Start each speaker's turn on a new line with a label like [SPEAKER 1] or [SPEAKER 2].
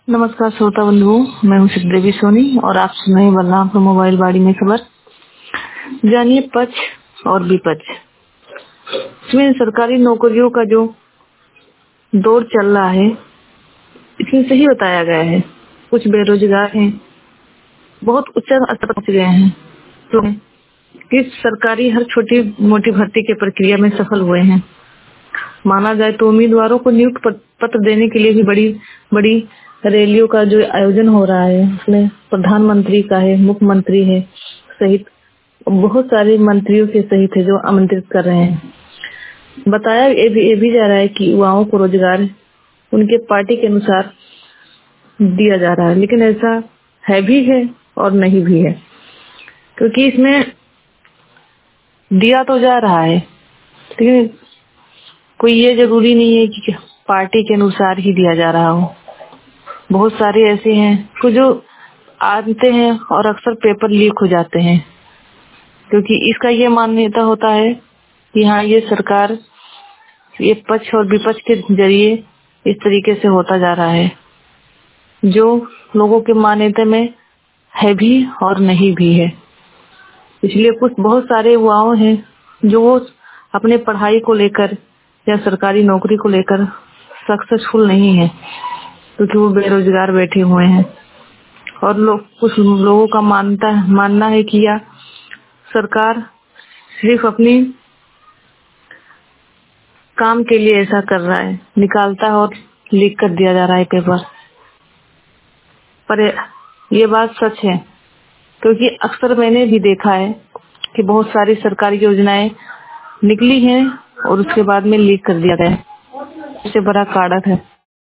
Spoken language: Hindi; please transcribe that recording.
[SPEAKER 1] नमस्कार श्रोता बंधु, मैं हूँ श्रीदेवी सोनी और आप सुन रहे हैं बलरामपुर मोबाइल बाड़ी में खबर। जानिए पक्ष और विपक्ष। इसमें सरकारी नौकरियों का जो दौर चल रहा है, इसमें सही बताया गया है। कुछ बेरोजगार हैं, बहुत उच्च स्तर पर पहुंच गए हैं, तो इस सरकारी हर छोटी मोटी भर्ती की प्रक्रिया में सफल हुए हैं। माना जाए तो उम्मीदवारों को नियुक्ति पत्र देने के लिए भी बड़ी बड़ी रैलियों का जो आयोजन हो रहा है, उसमें प्रधानमंत्री का है, मुख्यमंत्री है सहित बहुत सारे मंत्रियों के सहित है जो आमंत्रित कर रहे हैं। बताया ये भी जा रहा है कि युवाओं को रोजगार उनके पार्टी के अनुसार दिया जा रहा है, लेकिन ऐसा है भी है और नहीं भी है, क्योंकि इसमें दिया तो जा रहा है, लेकिन कोई ये जरूरी नहीं है कि पार्टी के अनुसार ही दिया जा रहा हो। बहुत सारे ऐसे हैं कि जो आते हैं और अक्सर पेपर लीक हो जाते हैं, क्योंकि इसका ये मान्यता होता है कि हाँ, ये सरकार ये पक्ष और विपक्ष के जरिए इस तरीके से होता जा रहा है, जो लोगों के मान्यता में है भी और नहीं भी है। इसलिए कुछ बहुत सारे युवाओं हैं जो वो अपने पढ़ाई को लेकर या सरकारी नौकरी को लेकर सक्सेसफुल नहीं है, क्योंकि वो बेरोजगार बैठे हुए हैं। और कुछ लोगों का मानना है कि यह सरकार सिर्फ अपनी काम के लिए ऐसा कर रहा है, निकालता है और लीक कर दिया जा रहा है पेपर। पर ये बात सच है, क्योंकि अक्सर मैंने भी देखा है कि बहुत सारी सरकारी योजनाएं निकली हैं और उसके बाद में लीक कर दिया गया है। इससे बड़ा कारक है।